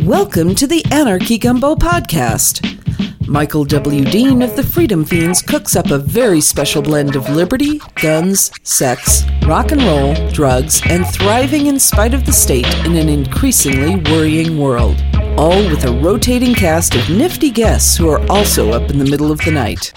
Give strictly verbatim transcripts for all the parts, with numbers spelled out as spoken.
Welcome to the Anarchy Gumbo Podcast. Michael W. Dean of the Freedom Fiends cooks up a very special blend of liberty, guns, sex, rock and roll, drugs, and thriving in spite of the state in an increasingly worrying world. All with a rotating cast of nifty guests who are also up in the middle of the night.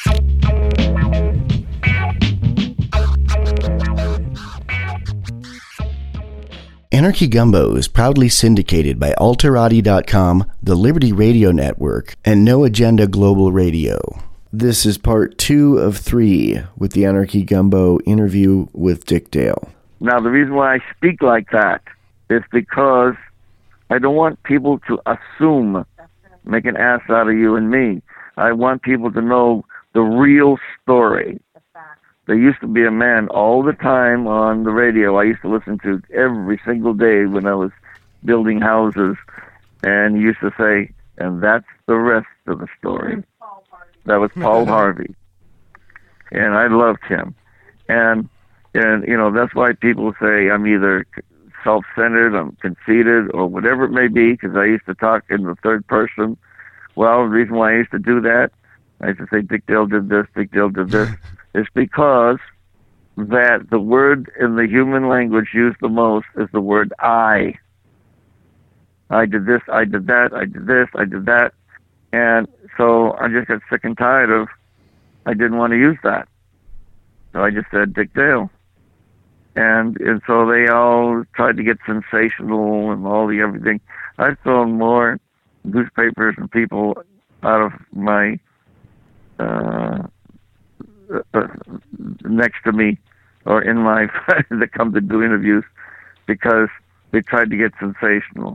Anarchy Gumbo is proudly syndicated by Alterati dot com, the Liberty Radio Network, and No Agenda Global Radio. This is part two of three with the Anarchy Gumbo interview with Dick Dale. Now, the reason why I speak like that is because I don't want people to assume, make an ass out of you and me. I want people to know the real story. There used to be a man all the time on the radio I used to listen to every single day when I was building houses, and he used to say, and that's the rest of the story. That was Paul Harvey. And I loved him. And, and you know, that's why people say I'm either self-centered, I'm conceited, or whatever it may be, because I used to talk in the third person. Well, the reason why I used to do that, I used to say Dick Dale did this, Dick Dale did this, is because that the word in the human language used the most is the word I. I did this, I did that, I did this, I did that. And so I just got sick and tired of, I didn't want to use that. So I just said Dick Dale. And and so they all tried to get sensational and all the everything. I've thrown more newspapers and people out of my uh, uh, next to me or in my that come to do interviews because they tried to get sensational.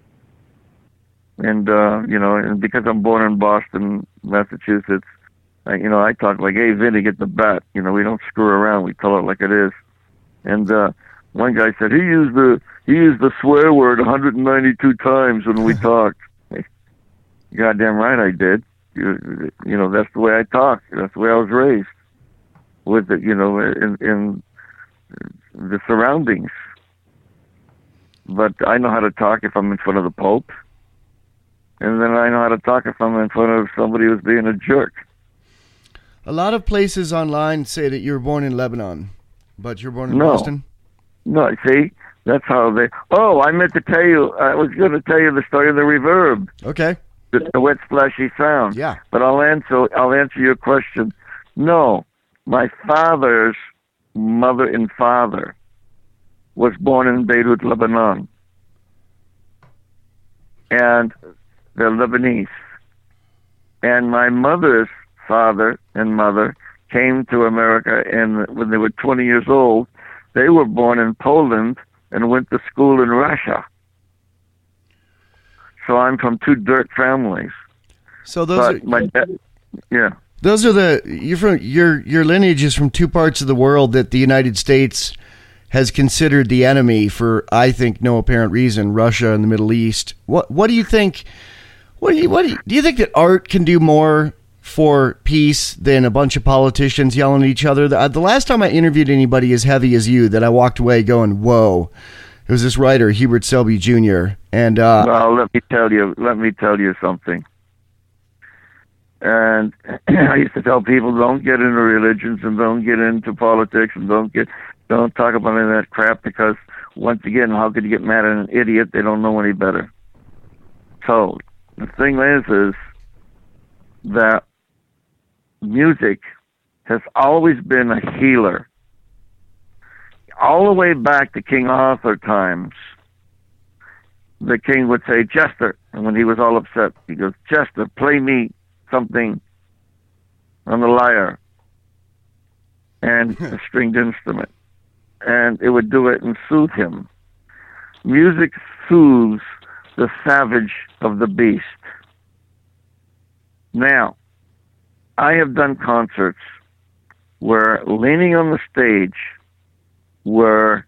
And uh, you know, and because I'm born in Boston, Massachusetts, I, you know, I talk like, "Hey, Vinny, get the bat." You know, we don't screw around. We tell it like it is. And uh, one guy said he used the he used the swear word one hundred ninety-two times when we talked. Goddamn right I did. You, you know, that's the way I talk. That's the way I was raised. With the, you know, in, in the surroundings. But I know how to talk if I'm in front of the Pope. And then I know how to talk if I'm in front of somebody who's being a jerk. A lot of places online say that you were born in Lebanon, but you're born in no. Boston? No, see? That's how they... Oh, I meant to tell you, I was going to tell you the story of the reverb. Okay. The, the wet, splashy sound. Yeah. But I'll answer, I'll answer your question. No. My father's mother and father was born in Beirut, Lebanon. And they're Lebanese. And my mother's father and mother came to America, and when they were twenty years old, they were born in Poland and went to school in Russia. So I'm from two dirt families. So those but are... My dad, yeah. Those are the you're from your your lineage is from two parts of the world that the United States has considered the enemy for, I think, no apparent reason. Russia and the Middle East. What what do you think? What do you what do you, do you think that art can do more for peace than a bunch of politicians yelling at each other? The, the last time I interviewed anybody as heavy as you, that I walked away going, "Whoa!" It was this writer, Hubert Selby Junior And uh, well, let me tell you, let me tell you something. And I used to tell people, don't get into religions and don't get into politics and don't get, don't talk about any of that crap because, once again, how could you get mad at an idiot? They don't know any better. So the thing is, is that music has always been a healer. All the way back to King Arthur times, the king would say, "Jester," and when he was all upset, he goes, "Jester, play me something on the lyre," and a stringed instrument, and it would do it and soothe him. Music soothes the savage of the beast. Now, I have done concerts where leaning on the stage were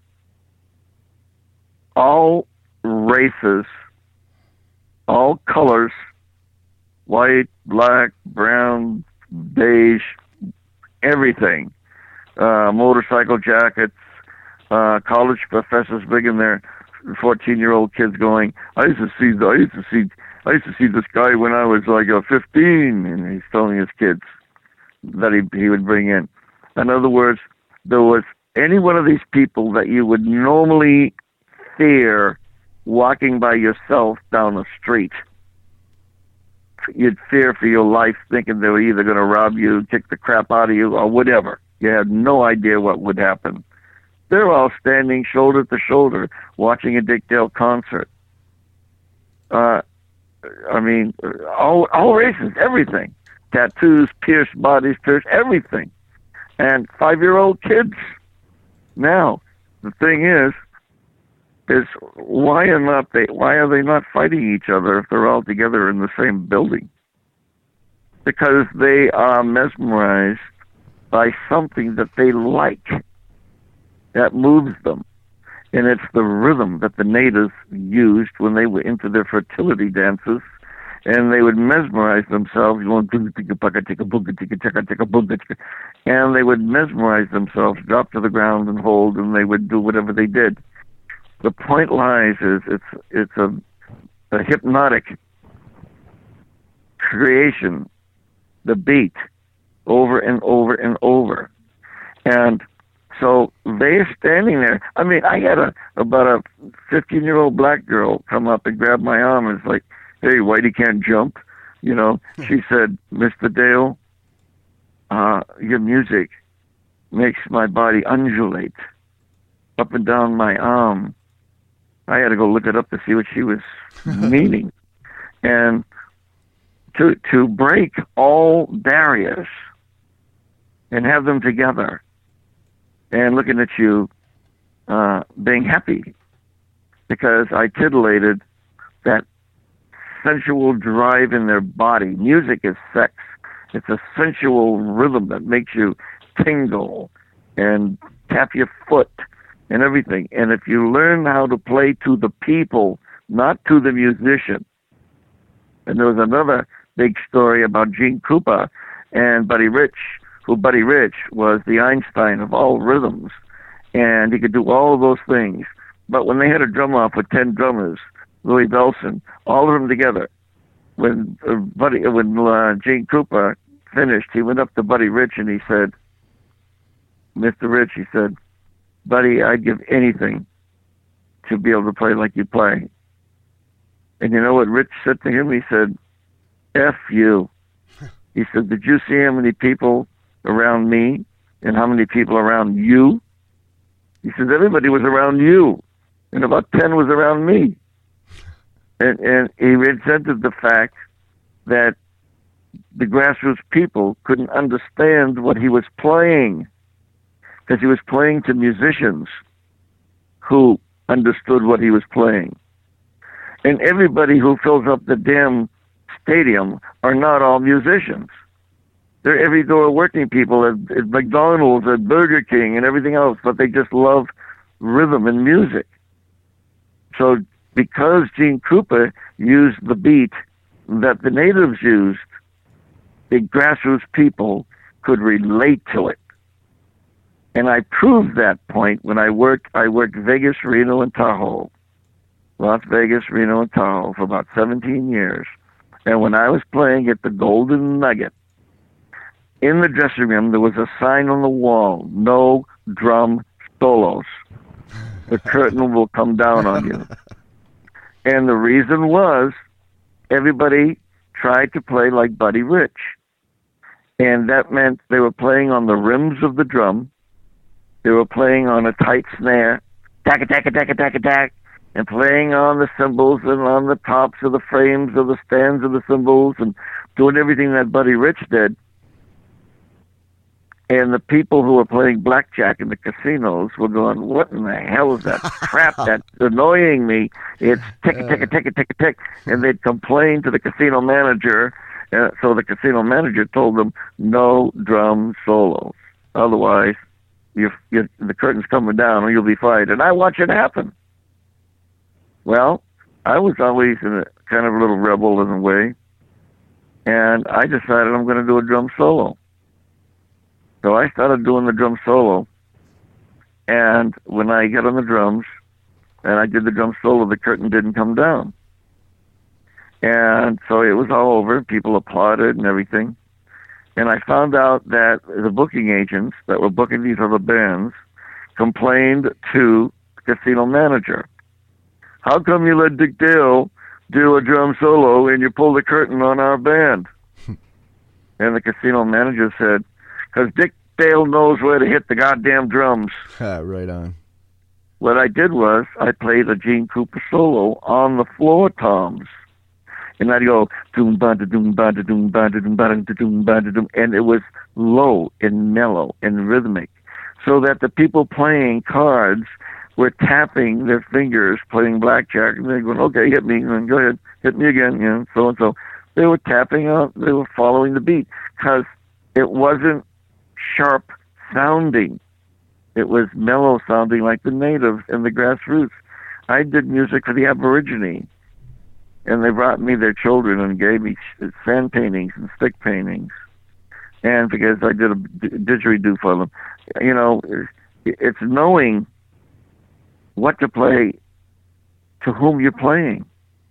all races, all colors, white, black, brown, beige, everything. Uh, motorcycle jackets, uh, college professors bringing their fourteen-year-old kids going, I used to see, I used to see, I used to see this guy when I was like a fifteen, and he's telling his kids that he he would bring in. In other words, there was any one of these people that you would normally fear walking by yourself down the street. You'd fear for your life, thinking they were either going to rob you, kick the crap out of you, or whatever. You had no idea what would happen. They're all standing shoulder to shoulder watching a Dick Dale concert. Uh, I mean, all, all races, everything. Tattoos, pierced bodies, pierced everything. And five-year-old kids. Now, the thing is, is why are not they? Why are they not fighting each other if they're all together in the same building? Because they are mesmerized by something that they like, that moves them. And it's the rhythm that the natives used when they were into their fertility dances, and they would mesmerize themselves, going, and they would mesmerize themselves, drop to the ground and hold, and they would do whatever they did. The point lies is it's it's a, a hypnotic creation, the beat, over and over and over. And so they're standing there. I mean, I had a about a fifteen-year-old black girl come up and grab my arm and it's like, hey, Whitey can't jump. You know, she said, Mister Dale, uh, your music makes my body undulate up and down my arm. I had to go look it up to see what she was meaning. And to to break all barriers and have them together and looking at you uh, being happy because I titillated that sensual drive in their body. Music is sex. It's a sensual rhythm that makes you tingle and tap your foot and everything. And if you learn how to play to the people, not to the musician. And there was another big story about Gene Krupa and Buddy Rich, who Buddy Rich was the Einstein of all rhythms. And he could do all of those things. But when they had a drum off with ten drummers, Louis Bellson, all of them together, when uh, Buddy, when uh, Gene Krupa finished, he went up to Buddy Rich and he said, Mister Rich, he said, Buddy, I'd give anything to be able to play like you play. And you know what Rich said to him? He said, F you. He said, did you see how many people around me and how many people around you? He said, everybody was around you, and about ten was around me. And, and he resented the fact that the grassroots people couldn't understand what he was playing, because he was playing to musicians who understood what he was playing. And everybody who fills up the damn stadium are not all musicians. They're every-door working people at, at McDonald's, at Burger King, and everything else, but they just love rhythm and music. So because Gene Krupa used the beat that the natives used, the grassroots people could relate to it. And I proved that point when I worked, I worked Vegas, Reno, and Tahoe. Las Vegas, Reno, and Tahoe for about seventeen years. And when I was playing at the Golden Nugget, in the dressing room, there was a sign on the wall, no drum solos. The curtain will come down on you. And the reason was everybody tried to play like Buddy Rich. And that meant they were playing on the rims of the drum. They were playing on a tight snare, tack a tack a tack a tack a tack, and playing on the cymbals and on the tops of the frames of the stands of the cymbals and doing everything that Buddy Rich did. And the people who were playing blackjack in the casinos were going, what in the hell is that crap? That's annoying me. It's tick, tick, tick, tick, tick. And they'd complain to the casino manager. Uh, so the casino manager told them, no drum solos. Otherwise, you're, you're, the curtain's coming down or you'll be fired. And I watch it happen. Well, I was always in a kind of a little rebel in a way. And I decided I'm going to do a drum solo. So I started doing the drum solo, and when I get on the drums, and I did the drum solo. The curtain didn't come down. And so it was all over. People applauded and everything. And I found out that the booking agents that were booking these other bands complained to the casino manager. How come you let Dick Dale do a drum solo and you pull the curtain on our band? And the casino manager said, because Dick Dale knows where to hit the goddamn drums. Right on. What I did was I played a Gene Cooper solo on the floor toms. And I'd go, doom ba da doom ba da doom ba da doom ba da doom ba da doom, and it was low and mellow and rhythmic, so that the people playing cards were tapping their fingers, playing blackjack, and they're going, okay, hit me, and go ahead, hit me again, you know, so and so. They were tapping out, they were following the beat, because it wasn't sharp sounding. It was mellow sounding like the natives and the grassroots. I did music for the Aborigine. And they brought me their children and gave me sand paintings and stick paintings. And because I did a didgeridoo for them. You know, it's knowing what to play to whom you're playing.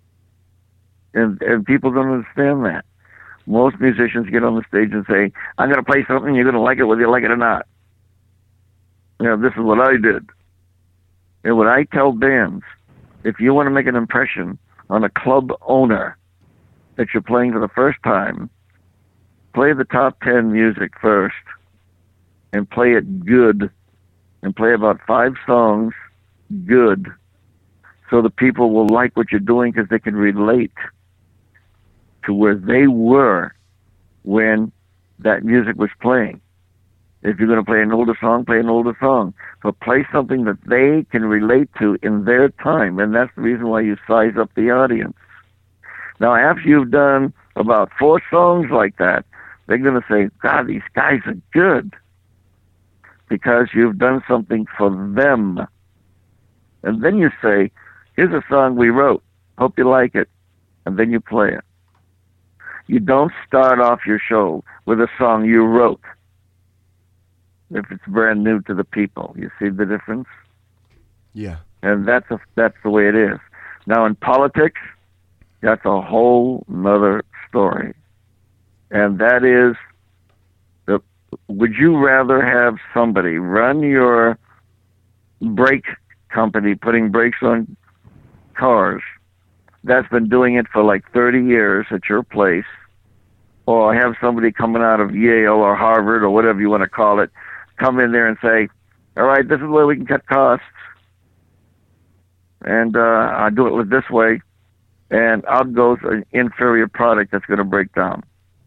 And, and people don't understand that. Most musicians get on the stage and say, I'm going to play something, you're going to like it whether you like it or not. You know, this is what I did. And what I tell bands, if you want to make an impression on a club owner that you're playing for the first time, play the top ten music first and play it good, and play about five songs good, so the people will like what you're doing because they can relate to where they were when that music was playing. If you're going to play an older song, play an older song. But play something that they can relate to in their time. And that's the reason why you size up the audience. Now, after you've done about four songs like that, they're going to say, God, these guys are good. Because you've done something for them. And then you say, here's a song we wrote. Hope you like it. And then you play it. You don't start off your show with a song you wrote. If it's brand new to the people, you see the difference? Yeah. And that's a, that's the way it is. Now in politics, that's a whole nother story. And that is, the, would you rather have somebody run your brake company, putting brakes on cars, that's been doing it for like thirty years at your place, or have somebody coming out of Yale or Harvard or whatever you want to call it, come in there and say, all right, this is where we can cut costs, and uh, I'll do it with this way, and out goes an inferior product that's going to break down.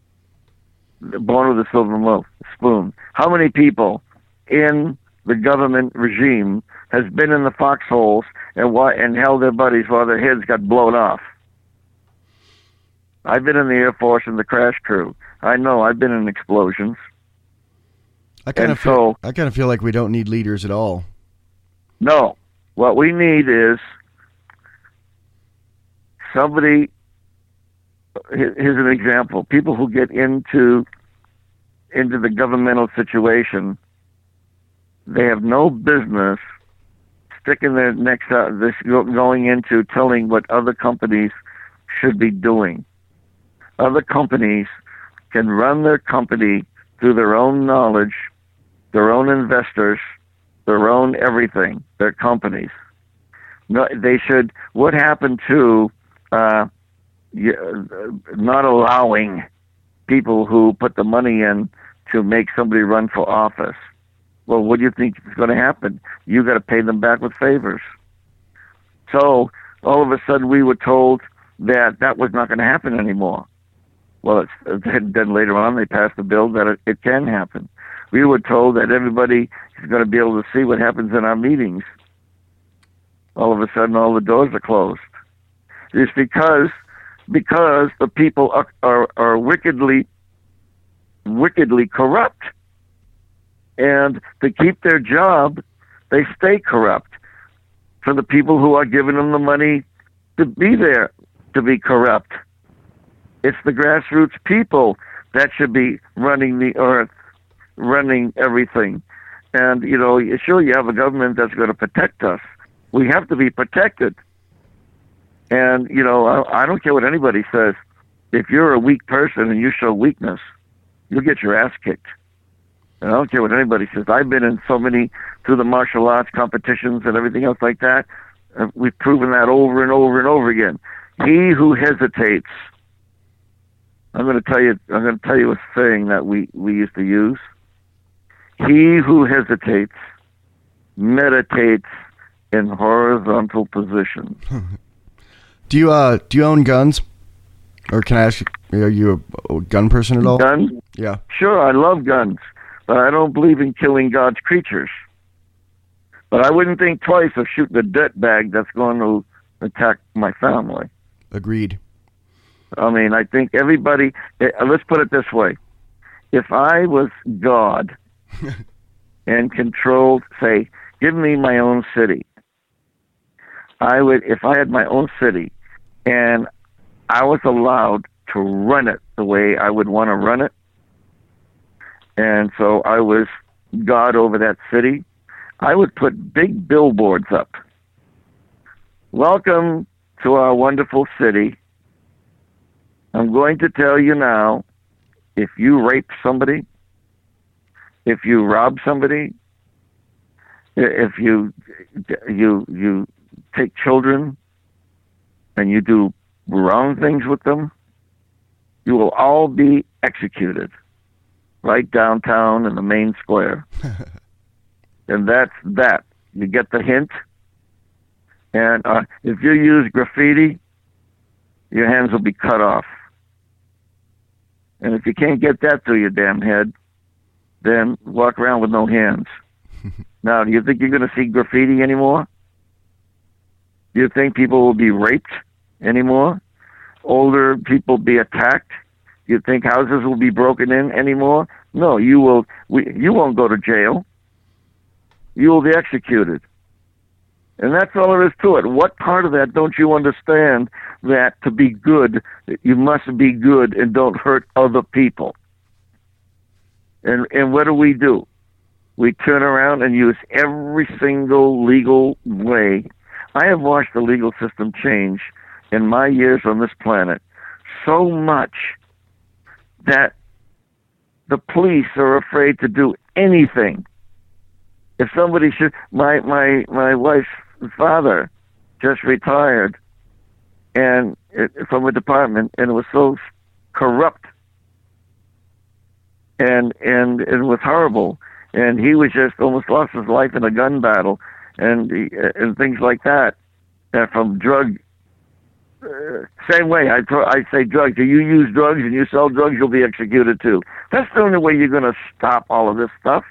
Born with a silver mo- spoon. How many people in the government regime has been in the foxholes and wa- and held their buddies while their heads got blown off? I've been in the Air Force and the crash crew. I know, I've been in explosions. I kind And of feel, so- I kind of feel like we don't need leaders at all. No. What we need is somebody, here- here's an example. People who get into into the governmental situation, they have no business sticking their necks out, this go- going into telling what other companies should be doing. Other companies can run their company through their own knowledge, their own investors, their own everything, their companies. No, they should, what happened to uh, not allowing people who put the money in to make somebody run for office? Well, what do you think is going to happen? You got to pay them back with favors. So all of a sudden we were told that that was not going to happen anymore. Well, it's, then later on they passed a bill that it, it can happen. We were told that everybody is going to be able to see what happens in our meetings. All of a sudden all the doors are closed. It's because because the people are, are, are wickedly, wickedly corrupt. And to keep their job, they stay corrupt. For the people who are giving them the money to be there, to be corrupt. It's the grassroots people that should be running the earth, running everything. And, you know, sure, you have a government that's going to protect us, We have to be protected. And, you know, I, I don't care what anybody says. If you're a weak person and you show weakness, you'll get your ass kicked. And I don't care what anybody says. I've been in so many, through the martial arts competitions and everything else like that. Uh, we've proven that over and over and over again. He who hesitates, I'm going to tell you, I'm going to tell you a saying that we, we used to use. He who hesitates meditates in horizontal position. Do you uh do you own guns? Or can I ask you, are you a, a gun person at all? Guns? Yeah. Sure, I love guns, but I don't believe in killing God's creatures. But I wouldn't think twice of shooting a dirt bag that's going to attack my family. Agreed. I mean, I think everybody, let's put it this way. If I was God and controlled, say, give me my own city, I would, if I had my own city and I was allowed to run it the way I would want to run it, and so I was God over that city, I would put big billboards up. Welcome to our wonderful city. I'm going to tell you now, if you rape somebody, if you rob somebody, if you you you take children and you do wrong things with them, you will all be executed right downtown in the main square. And that's that. You get the hint. And uh, if you use graffiti, your hands will be cut off. And if you can't get that through your damn head, then walk around with no hands. Now, do you think you're going to see graffiti anymore? Do you think people will be raped anymore? Older people be attacked? Do you think houses will be broken in anymore? No, you will. We, you won't go to jail. You will be executed. And that's all there is to it. What part of that don't you understand, that to be good, you must be good and don't hurt other people? And and what do we do? We turn around and use every single legal way. I have watched the legal system change in my years on this planet so much that the police are afraid to do anything. If somebody should, my my my wife's father just retired, and it, from a department, and it was so corrupt, and and it was horrible, and he was just almost lost his life in a gun battle, and and things like that, and from drug. Uh, same way, I I say drugs. If you use drugs and you sell drugs, you'll be executed too. That's the only way you're going to stop all of this stuff.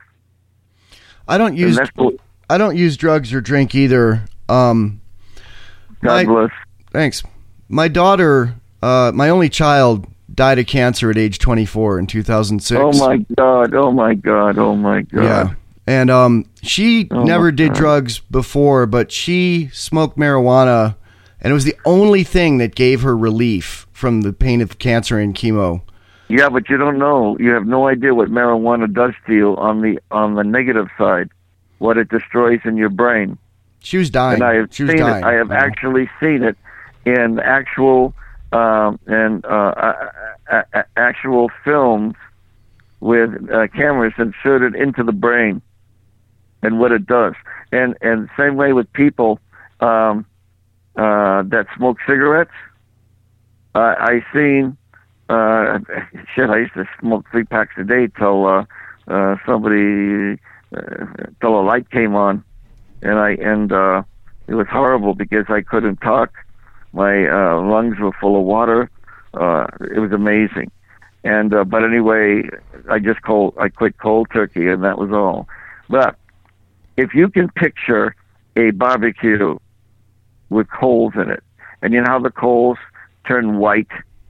I don't use I don't use drugs or drink either. Um, God my, bless. Thanks. My daughter, uh, my only child, died of cancer at age twenty-four in two thousand six. Oh my God! Oh my God! Oh my God! Yeah, and um, she oh never did drugs before, but she smoked marijuana, and it was the only thing that gave her relief from the pain of cancer and chemo. Yeah, but you don't know. You have no idea what marijuana does to you on the on the negative side, what it destroys in your brain. She was dying. And I have she was seen dying. it. I have yeah. actually seen it in actual um, and uh, uh, uh, actual films with uh, cameras inserted into the brain, and what it does. And and same way with people um, uh, that smoke cigarettes. Uh, I seen. Uh, shit, I used to smoke three packs a day till uh, uh, somebody, uh, till a light came on, and I and uh, it was horrible because I couldn't talk. My uh, lungs were full of water. Uh, it was amazing, and uh, but anyway, I just cold I quit cold turkey, and that was all. But if you can picture a barbecue with coals in it, and you know how the coals turn white.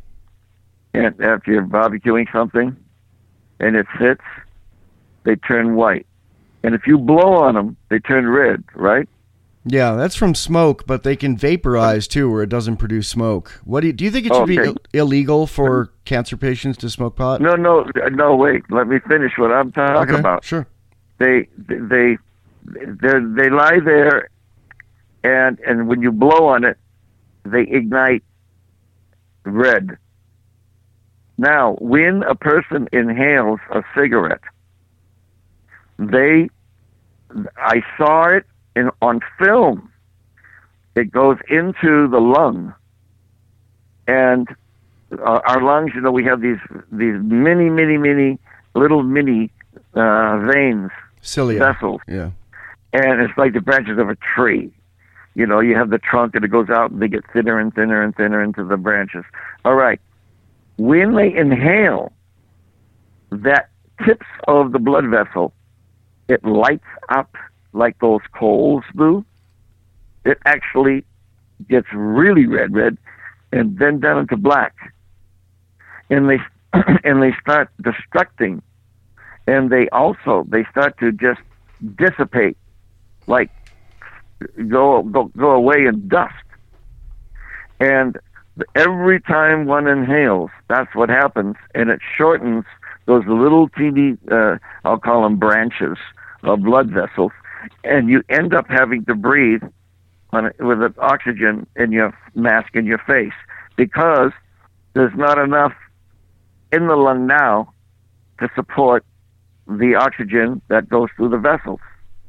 And after you're barbecuing something and it sits, they turn white. And if you blow on them, they turn red, right? Yeah, that's from smoke, but they can vaporize too, where it doesn't produce smoke. What do you, do you think it should okay. be Ill- illegal for cancer patients to smoke pot? No, no, no. Wait, let me finish what I'm talking okay, about. Sure. They, they, they, they lie there and and when you blow on it, they ignite red. Now, when a person inhales a cigarette, they, I saw it in on film. It goes into the lung, and uh, our lungs. You know, we have these these many, many, many little mini uh, veins, cilia, vessels, yeah, and it's like the branches of a tree. You know, you have the trunk, and it goes out, and they get thinner and thinner and thinner into the branches. All right. When they inhale, that tips of the blood vessel, it lights up like those coals do. It actually gets really red, red, and then down into black. And they and they start destructing, and they also they start to just dissipate, like go go go away in dust. And every time one inhales, that's what happens, and it shortens those little teeny, uh, I'll call them branches of blood vessels, and you end up having to breathe on it, with an oxygen in your mask in your face, because there's not enough in the lung now to support the oxygen that goes through the vessels.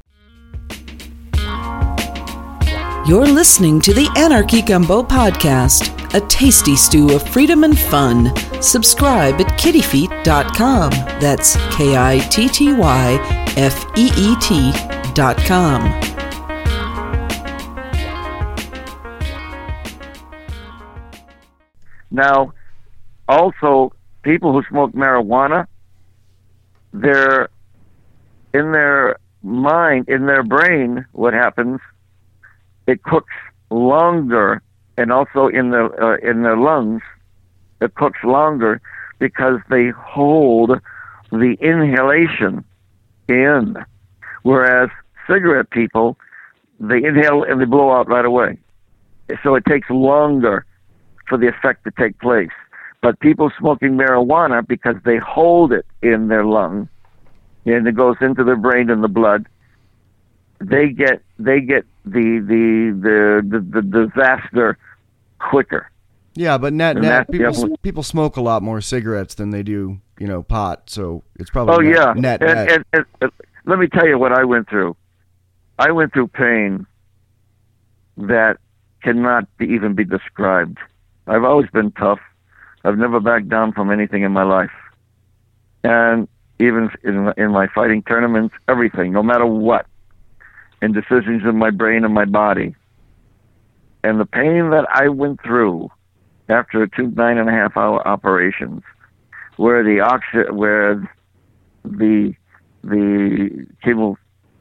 You're listening to the Anarchy Gumbo Podcast, a tasty stew of freedom and fun. Subscribe at kitty feet dot com. That's K I T T Y F E E T dot com. Now, also, people who smoke marijuana, they're in their mind, in their brain, what happens, it cooks longer, and also in the uh, in their lungs, it cooks longer because they hold the inhalation in, whereas cigarette people, they inhale and they blow out right away. So it takes longer for the effect to take place. But people smoking marijuana, because they hold it in their lung, and it goes into their brain and the blood, they get they get the the the the, the disaster quicker. Yeah, but net, And net that- people yeah. people smoke a lot more cigarettes than they do, you know, pot. So it's probably Oh net, yeah, net, and, net. and, and, and let me tell you what I went through. I went through pain that cannot be, even be described. I've always been tough. I've never backed down from anything in my life, and even in in my fighting tournaments, everything, no matter what, and decisions in my brain and my body. And the pain that I went through after two nine and a half hour operations, where the oxy- where the the chemo,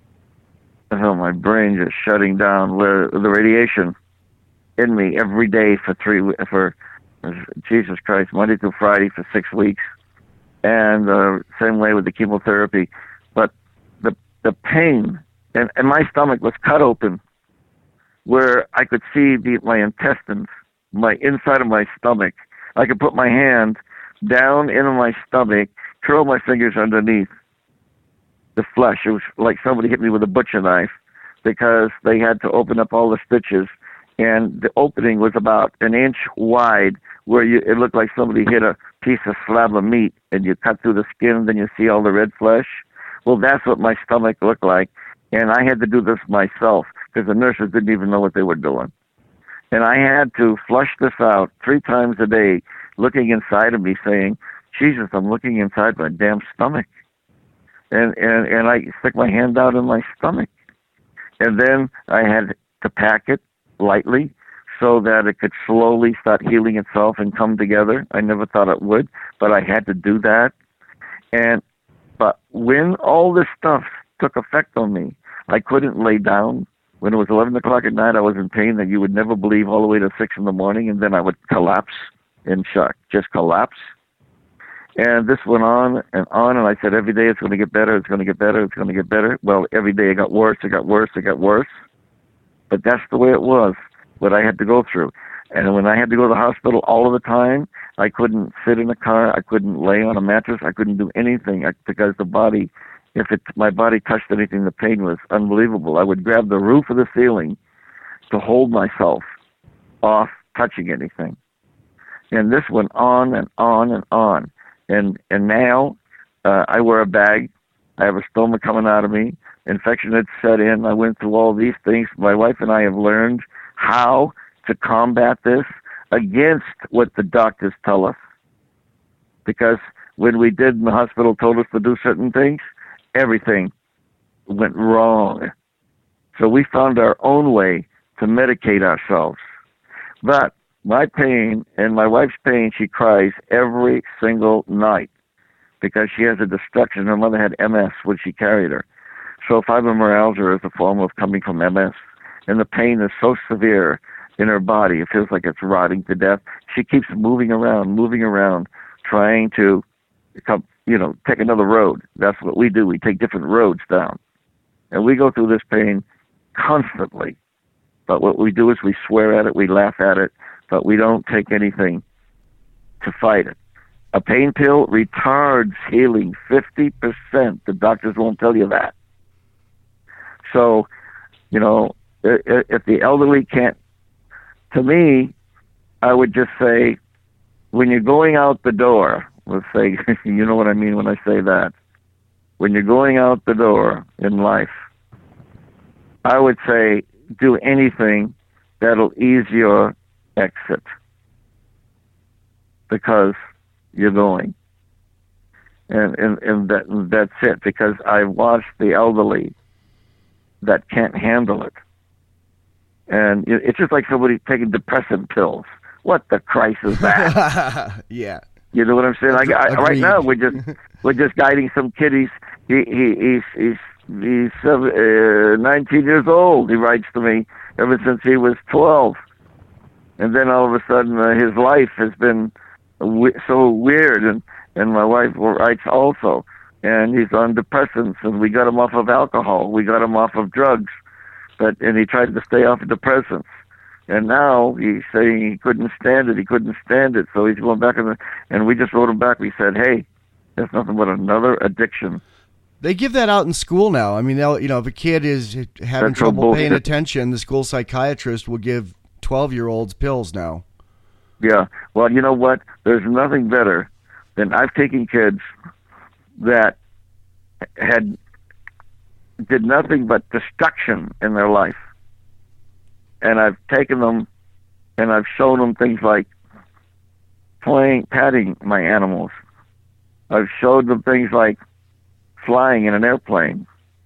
oh, my brain just shutting down, where the radiation in me every day for three for Jesus Christ, Monday through Friday for six weeks, and uh, same way with the chemotherapy. But the the pain, and, and my stomach was cut open, where I could see the, my intestines, my inside of my stomach. I could put my hand down into my stomach, curl my fingers underneath the flesh. It was like somebody hit me with a butcher knife, because they had to open up all the stitches, and the opening was about an inch wide, where you, it looked like somebody hit a piece of slab of meat, and you cut through the skin, and then you see all the red flesh. Well, that's what my stomach looked like, and I had to do this myself, because the nurses didn't even know what they were doing. And I had to flush this out three times a day, looking inside of me, saying, Jesus, I'm looking inside my damn stomach. And, and, and I stick my hand out in my stomach. And then I had to pack it lightly so that it could slowly start healing itself and come together. I never thought it would, but I had to do that. And but when all this stuff took effect on me, I couldn't lay down. When it was eleven o'clock at night, I was in pain that you would never believe, all the way to six in the morning, and then I would collapse in shock, just collapse. And this went on and on, and I said, every day it's going to get better, it's going to get better, it's going to get better. Well, every day it got worse, it got worse, it got worse. But that's the way it was, what I had to go through. And when I had to go to the hospital all of the time, I couldn't sit in a car, I couldn't lay on a mattress, I couldn't do anything, because the body, if it, my body touched anything, the pain was unbelievable. I would grab the roof of the ceiling to hold myself off touching anything. And this went on and on and on. And and now uh, I wear a bag. I have a stoma coming out of me. Infection had set in. I went through all these things. My wife and I have learned how to combat this against what the doctors tell us. Because when we did and the hospital told us to do certain things, everything went wrong. So we found our own way to medicate ourselves. But my pain and my wife's pain, she cries every single night because she has a destruction. Her mother had M S when she carried her. So fibromyalgia is a form of coming from M S. And the pain is so severe in her body, it feels like it's rotting to death. She keeps moving around, moving around, trying to come, you know, take another road. That's what we do. We take different roads down. And we go through this pain constantly. But what we do is we swear at it, we laugh at it, but we don't take anything to fight it. A pain pill retards healing fifty percent. The doctors won't tell you that. So, you know, if the elderly can't, to me, I would just say, when you're going out the door, let's say, you know what I mean when I say that. When you're going out the door in life, I would say, do anything that'll ease your exit because you're going. And, and, and that, that's it, because I've watched the elderly that can't handle it. And it's just like somebody taking depressant pills. What the Christ is that? Yeah. You know what I'm saying? Like I, right now, we're just we're just guiding some kid. He's he, he he's he's he's uh, nineteen years old. He writes to me ever since he was twelve, and then all of a sudden uh, his life has been w- so weird. And and my wife writes also, and he's on depressants, and we got him off of alcohol. We got him off of drugs, but and he tried to stay off of depressants. And now he's saying he couldn't stand it. He couldn't stand it. So he's going back, in the, and we just wrote him back. We said, hey, that's nothing but another addiction. They give that out in school now. I mean, they'll, you know, if a kid is having That's trouble paying attention, the school psychiatrist will give twelve-year-olds pills now. Yeah. Well, you know what? There's nothing better than I've taken kids that had did nothing but destruction in their life. And I've taken them and I've shown them things like playing, patting my animals. I've showed them things like flying in an airplane,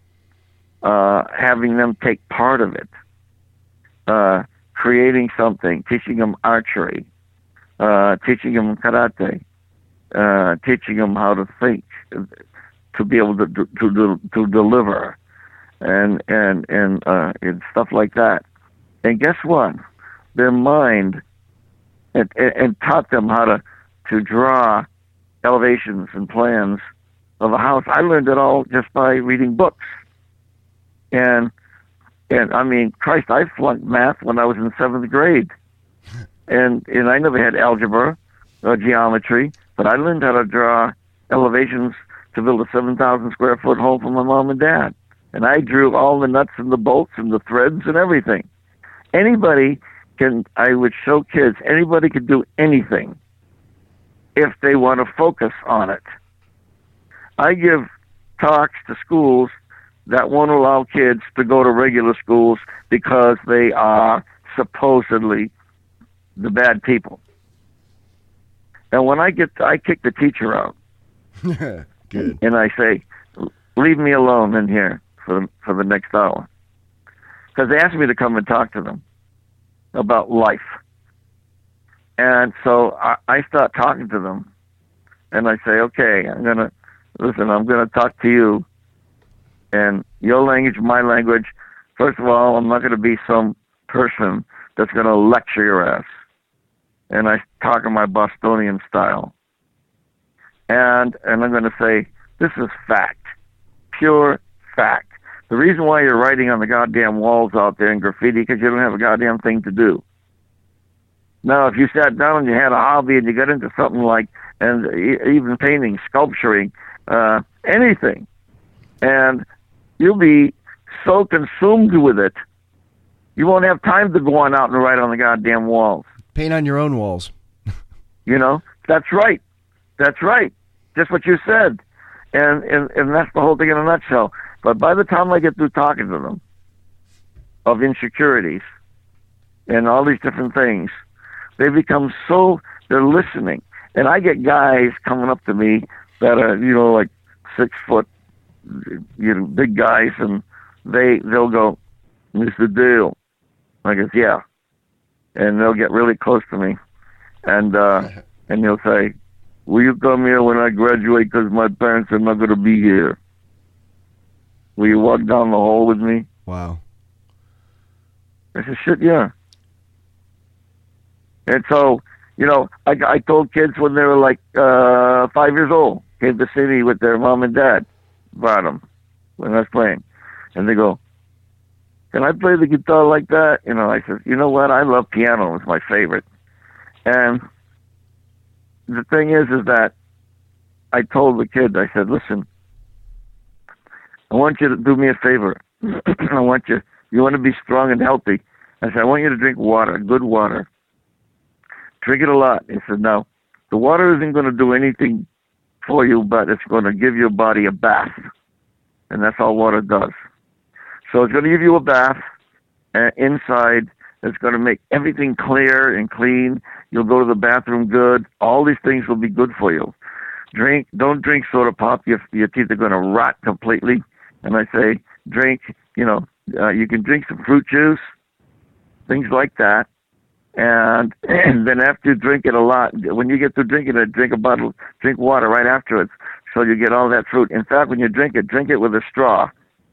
uh, having them take part of it, uh, creating something, teaching them archery, uh, teaching them karate, uh, teaching them how to think, to be able to to to, to deliver, and and and uh, and stuff like that. And guess what? Their mind, and, and taught them how to, to draw elevations and plans of a house. I learned it all just by reading books. And, and I mean, Christ, I flunked math when I was in seventh grade. And, and I never had algebra or geometry, but I learned how to draw elevations to build a seven thousand square foot home for my mom and dad. And I drew all the nuts and the bolts and the threads and everything. Anybody can, I would show kids, anybody can do anything if they want to focus on it. I give talks to schools that won't allow kids to go to regular schools because they are supposedly the bad people. And when I get, to, I kick the teacher out. Good. And I say, leave me alone in here for the, for the next hour. Because they asked me to come and talk to them about life. And so I, I start talking to them, and I say, okay, I'm going to, listen, I'm going to talk to you, and your language, my language. First of all, I'm not going to be some person that's going to lecture your ass. And I talk in my Bostonian style. And, and I'm going to say, this is fact, pure fact. The reason why you're writing on the goddamn walls out there in graffiti because you don't have a goddamn thing to do. Now, if you sat down and you had a hobby and you got into something like, and even painting, sculpturing, uh, anything, and you'll be so consumed with it You won't have time to go on out and write on the goddamn walls. Paint on your own walls. You know, that's right. That's right. Just what you said. And, and and that's the whole thing in a nutshell. But by the time I get through talking to them of insecurities and all these different things, they become so, they're listening. And I get guys coming up to me that are, you know, like six foot, you know, big guys, and they, they'll go, Mister Dale. I guess, yeah. And they'll get really close to me. And, uh, and they'll say, will you come here when I graduate because my parents are not going to be here? Will you walk down the hall with me? Wow. I said, shit, yeah. And so, you know, I, I told kids when they were like uh, five years old, came to see me with their mom and dad, brought them when I was playing. And they go, can I play the guitar like that? You know, I said, you know what? I love piano. It's my favorite. And the thing is, is that I told the kid, I said, listen, I want you to do me a favor. I want you, you want to be strong and healthy. I said, I want you to drink water, good water. Drink it a lot. He said, no, the water isn't going to do anything for you, but it's going to give your body a bath. And that's all water does. So it's going to give you a bath uh, inside. It's going to make everything clear and clean. You'll go to the bathroom good. All these things will be good for you. Drink, don't drink soda pop. Your, your teeth are going to rot completely. And I say, drink, you know, uh, you can drink some fruit juice, things like that. And, and then after you drink it a lot, when you get through drinking it, drink a bottle, drink water right afterwards. So you get all that fruit. In fact, when you drink it, drink it with a straw,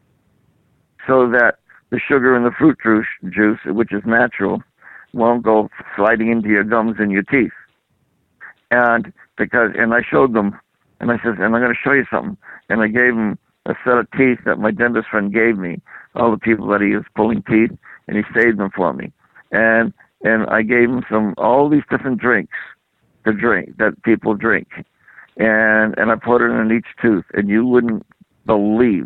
so that the sugar in the fruit juice, juice, which is natural, won't go sliding into your gums and your teeth. And because, and I showed them, and I said, and I'm going to show you something. And I gave them a set of teeth that my dentist friend gave me, all the people that he was pulling teeth, and he saved them for me. And and I gave him some, all these different drinks to drink, that people drink. And and I put it in each tooth, and you wouldn't believe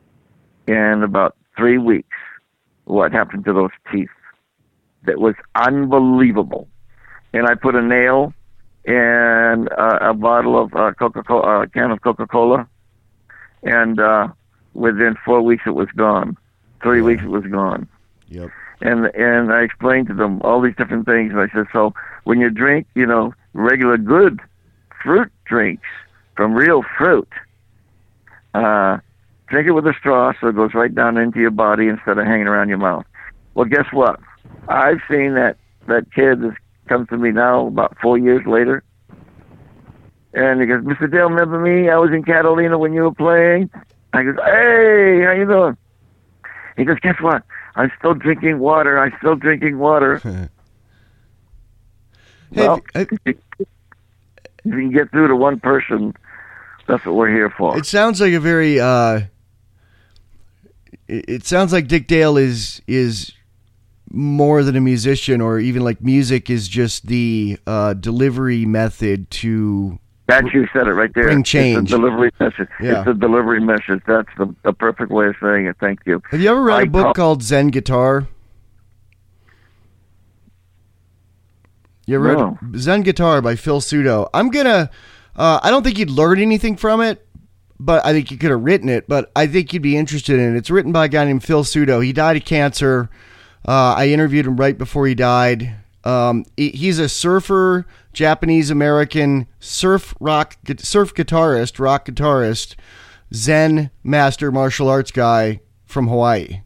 in about three weeks what happened to those teeth. That was unbelievable. And I put a nail in uh, a bottle of uh, Coca-Cola, a can of Coca-Cola, and uh, within four weeks it was gone. Three weeks it was gone. Yep. And and I explained to them all these different things. And I said, so when you drink, you know, regular good fruit drinks from real fruit, uh, drink it with a straw so it goes right down into your body instead of hanging around your mouth. Well, guess what? I've seen that, that kid that's come to me now about four years later. And he goes, Mister Dale, remember me? I was in Catalina when you were playing. I goes, hey, how you doing? He goes, guess what? I'm still drinking water. I'm still drinking water. Hey, Well, I- if you can get through to one person, that's what we're here for. It sounds like a very. Uh, it, it sounds like Dick Dale is is more than a musician, or even like music is just the uh, delivery method to. That you said it right there. Bring change. It's the delivery message. Yeah. It's the delivery message. That's the, the perfect way of saying it. Thank you. Have you ever read I a book call- called Zen Guitar? You ever No. read Zen Guitar by Phil Sudo? I'm gonna. Uh, I don't think you'd learn anything from it, but I think you could have written it. But I think you'd be interested in it. It's written by a guy named Phil Sudo. He died of cancer. Uh, I interviewed him right before he died. Um, he- he's a surfer, Japanese American surf rock surf guitarist, rock guitarist, Zen master martial arts guy from Hawaii.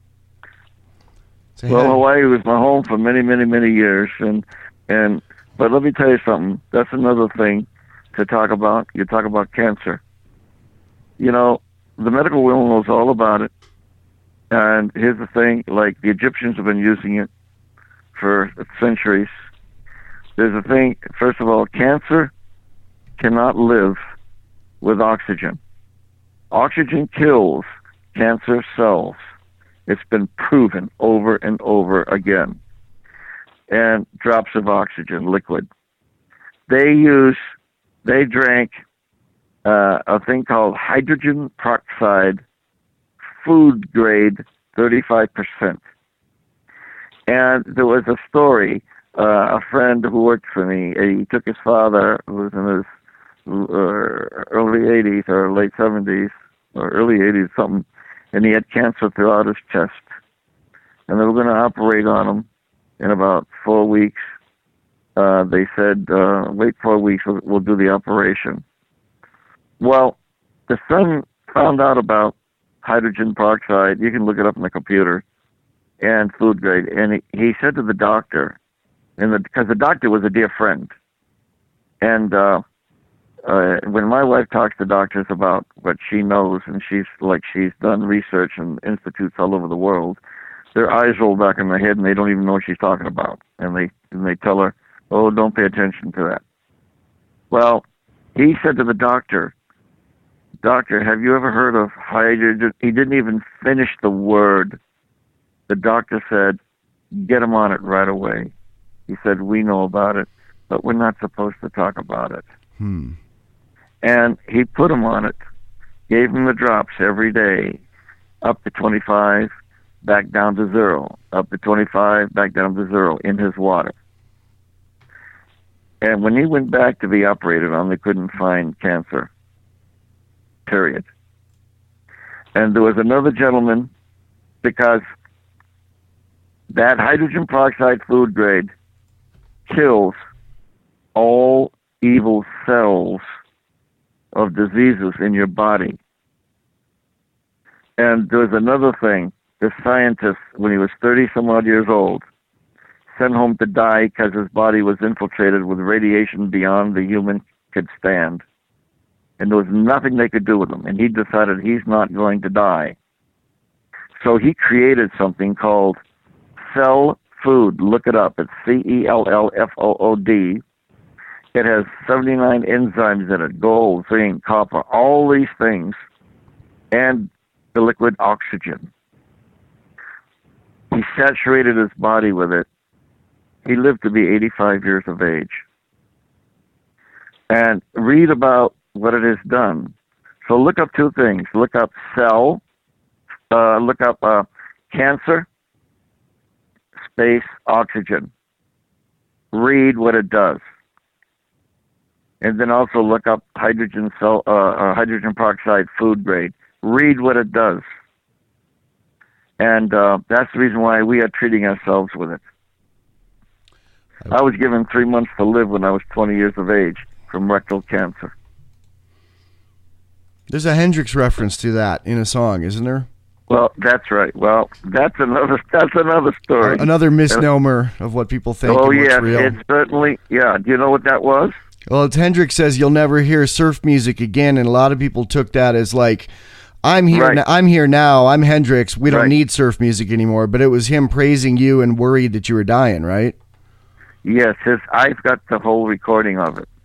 Say Well, hi. Hawaii was my home for many, many, many years, and and but let me tell you something. That's another thing to talk about. You talk about cancer. You know, the medical world knows all about it. And here's the thing: like the Egyptians have been using it for centuries. There's a thing. First of all, cancer cannot live with oxygen. Oxygen kills cancer cells. It's been proven over and over again. And drops of oxygen, liquid. They use, they drank uh, a thing called hydrogen peroxide, food grade, thirty-five percent. And there was a story. Uh, a friend who worked for me, he took his father, who was in his uh, early eighties or late seventies or early eighties, something, and he had cancer throughout his chest. And they were going to operate on him in about four weeks. Uh, they said, uh, wait four weeks, we'll, we'll do the operation. Well, the son found out about hydrogen peroxide. You can look it up on the computer, and food grade. And he, he said to the doctor, and the, because the doctor was a dear friend, and uh, uh, when my wife talks to doctors about what she knows, and she's like she's done research in institutes all over the world, their eyes roll back in their head, and they don't even know what she's talking about, and they and they tell her, "Oh, don't pay attention to that." Well, he said to the doctor, "Doctor, have you ever heard of hydrogen?" He didn't even finish the word. The doctor said, "Get him on it right away." He said, "We know about it, but we're not supposed to talk about it." Hmm. And he put him on it, gave him the drops every day, up to twenty-five, back down to zero, up to twenty-five, back down to zero in his water. And when he went back to be operated on, they couldn't find cancer, period. And there was another gentleman, because that hydrogen peroxide food grade kills all evil cells of diseases in your body. And there's another thing. The scientist, when he was thirty some odd years old, sent home to die because his body was infiltrated with radiation beyond the human could stand. And there was nothing they could do with him. And he decided he's not going to die. So he created something called Cell Food. Look it up. It's C E L L F O O D. It has seventy-nine enzymes in it, gold, zinc, copper, all these things, and the liquid oxygen. He saturated his body with it. He lived to be eighty-five years of age. And read about what it has done. So look up two things. Look up cell, uh, look up uh, cancer, space, oxygen. Read what it does. And then also look up hydrogen cell, uh, uh, hydrogen peroxide food grade. Read what it does. And uh, that's the reason why we are treating ourselves with it. I was given three months to live when I was twenty years of age from rectal cancer. There's a Hendrix reference to that in a song, isn't there? Well, that's right. Well, that's another that's another story. Another misnomer of what people think oh, and what's yeah, real. It certainly, yeah. Do you know what that was? Well, it's Hendrix says you'll never hear surf music again, and a lot of people took that as like, I'm here, Right. n- I'm here now, I'm Hendrix, we don't Right. need surf music anymore, but it was him praising you and worried that you were dying, right? Yes, his, I've got the whole recording of it.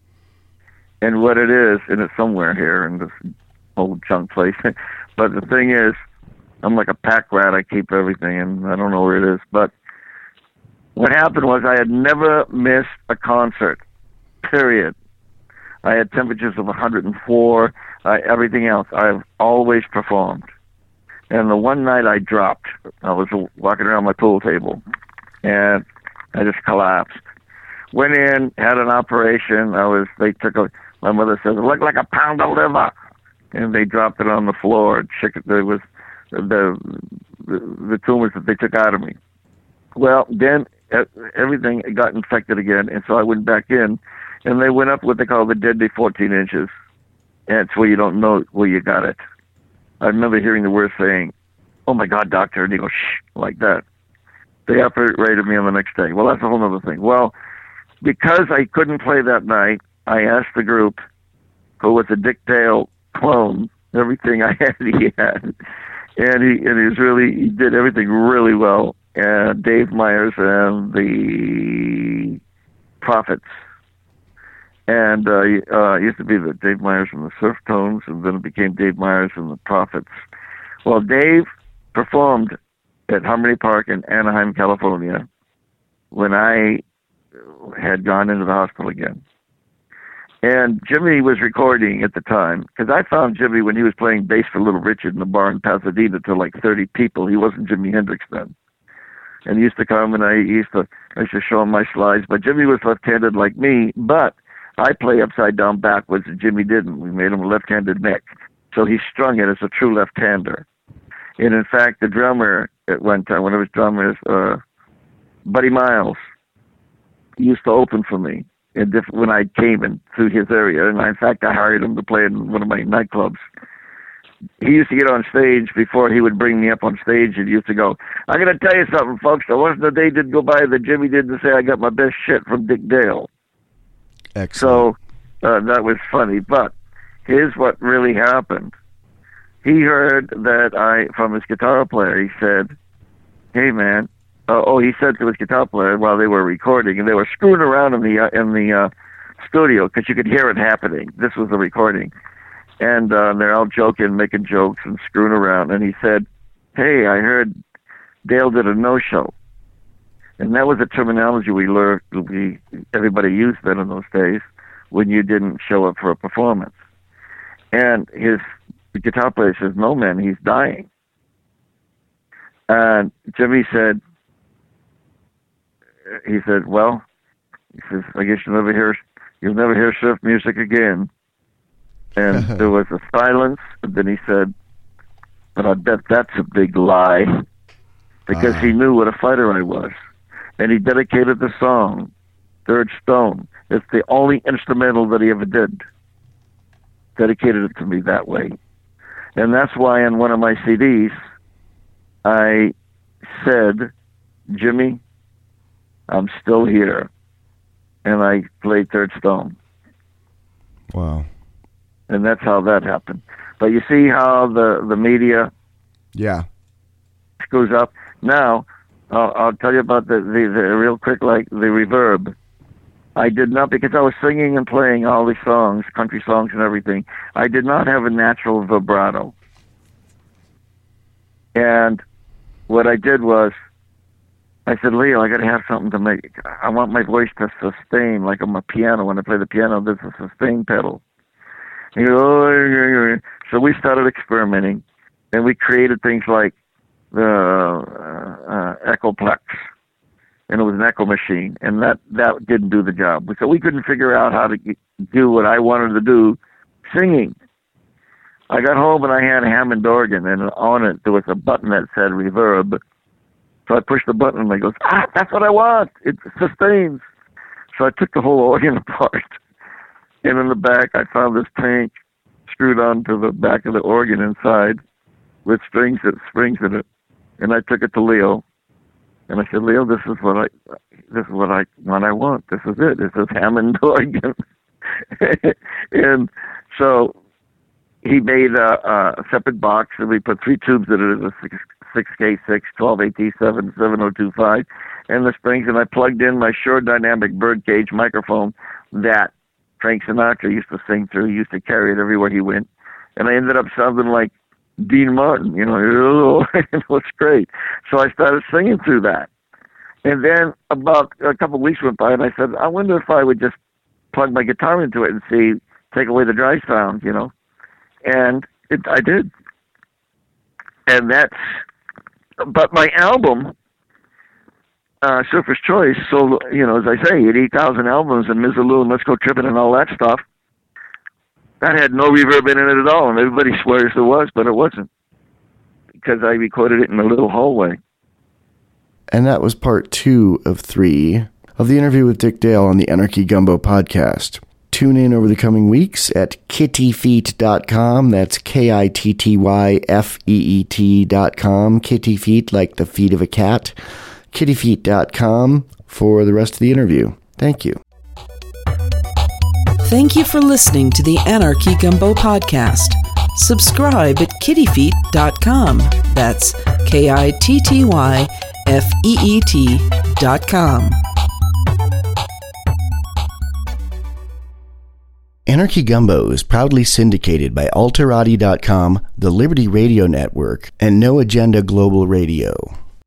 And what it is, and it's somewhere here in this old junk place, but the thing is, I'm like a pack rat, I keep everything, and I don't know where it is, but what happened was I had never missed a concert, period. I had temperatures of one hundred four, uh, everything else. I've always performed. And the one night I dropped, I was walking around my pool table, and I just collapsed. Went in, had an operation. I was. They took a. My mother said it looked like a pound of liver, and they dropped it on the floor. Chicken. There was the, the the tumors that they took out of me. Well, then everything got infected again, and so I went back in, and they went up what they call the deadly fourteen inches. And it's where you don't know where you got it. I remember hearing the word saying, "Oh my God, doctor," and he goes, "Shh," like that. They operated me on the next day. Well, that's a whole other thing. Well, because I couldn't play that night, I asked the group, who was a Dick Dale clone, everything I had, he had. And he and he was really, he did everything really well. And Dave Myers and the Prophets. And uh, uh, it used to be the Dave Myers and the Surf Tones, and then it became Dave Myers and the Prophets. Well, Dave performed at Harmony Park in Anaheim, California, when I had gone into the hospital again. And Jimmy was recording at the time, because I found Jimmy when he was playing bass for Little Richard in the bar in Pasadena to like thirty people. He wasn't Jimi Hendrix then. and he used to come, and I used to I used to show him my slides. But Jimmy was left-handed like me, but I play upside down backwards, and Jimmy didn't. We made him a left-handed neck, so he strung it as a true left-hander. And in fact, the drummer at one time, when I was drummer, uh, Buddy Miles, he used to open for me and diff- when I came in through his area. And I, in fact, I hired him to play in one of my nightclubs. He used to get on stage before he would bring me up on stage, and he used to go, "I'm going to tell you something, folks. There wasn't a day didn't go by that Jimmy didn't say I got my best shit from Dick Dale." Excellent. So uh, that was funny. But here's what really happened. He heard that I, from his guitar player, he said, "Hey, man." Uh, oh, he said to his guitar player while they were recording, and they were screwing around in the uh, in the uh, studio because you could hear it happening. This was the recording. And uh, they're all joking, making jokes and screwing around. And he said, "Hey, I heard Dale did a no-show." And that was a terminology we learned, we, everybody used then in those days, when you didn't show up for a performance. And his guitar player says, "No, man, he's dying." And Jimmy said, he said, "Well," he says, "I guess you'll never hear, you'll never hear surf music again." And there was a silence, and then he said, "But I bet that's a big lie," because uh. he knew what a fighter I was. And he dedicated the song, Third Stone. It's the only instrumental that he ever did. Dedicated it to me that way. And that's why in one of my C Ds, I said, "Jimmy, I'm still here." And I played Third Stone. Wow. And that's how that happened. But you see how the, the media yeah screws up? Now, I'll, I'll tell you about the, the, the real quick, like the reverb. I did not, because I was singing and playing all these songs, country songs and everything, I did not have a natural vibrato. And what I did was, I said, "Leo, I got to have something to make, I want my voice to sustain, like on my piano. When I play the piano, there's a sustain pedal." You know, oh, so we started experimenting, and we created things like the uh, uh, Echoplex, and it was an echo machine, and that, that didn't do the job. So we couldn't figure out how to get, do what I wanted to do singing. I got home, and I had a Hammond organ, and on it there was a button that said reverb. So I pushed the button, and it goes, "Ah, that's what I want. It sustains." So I took the whole organ apart. And in the back, I found this tank screwed onto the back of the organ inside with strings that springs in it. And I took it to Leo, and I said, "Leo, this is what I, this is what I, what I want. This is it. This is Hammond organ." And so he made a, a separate box, and we put three tubes in it: a six K six, twelve A T seven, seven oh two five, and the springs. And I plugged in my Shure Dynamic Birdcage microphone that Frank Sinatra used to sing through. He used to carry it everywhere he went. And I ended up sounding like Dean Martin, you know. It was great. So I started singing through that. And then about a couple of weeks went by, and I said, I wonder if I would just plug my guitar into it and see, take away the dry sound, you know. And it, I did. And that's, but my album, Uh, Surfer's Choice, so, you know, as I say, eighty thousand albums and Mizzaloo and Let's Go Trippin' and all that stuff, that had no reverb in it at all, and everybody swears there was, but it wasn't, because I recorded it in a little hallway. And that was part two of three of the interview with Dick Dale on the Anarchy Gumbo podcast. Tune in over the coming weeks at kitty feet dot com. That's K I T T Y F E E T dot com. Kitty Feet, like the feet of a cat. kitty feet dot com for the rest of the interview. Thank you. Thank you for listening to the Anarchy Gumbo podcast. Subscribe at kitty feet dot com. That's K I T T Y F E E T dot com. Anarchy Gumbo is proudly syndicated by Alterati dot com, the Liberty Radio Network, and No Agenda Global Radio.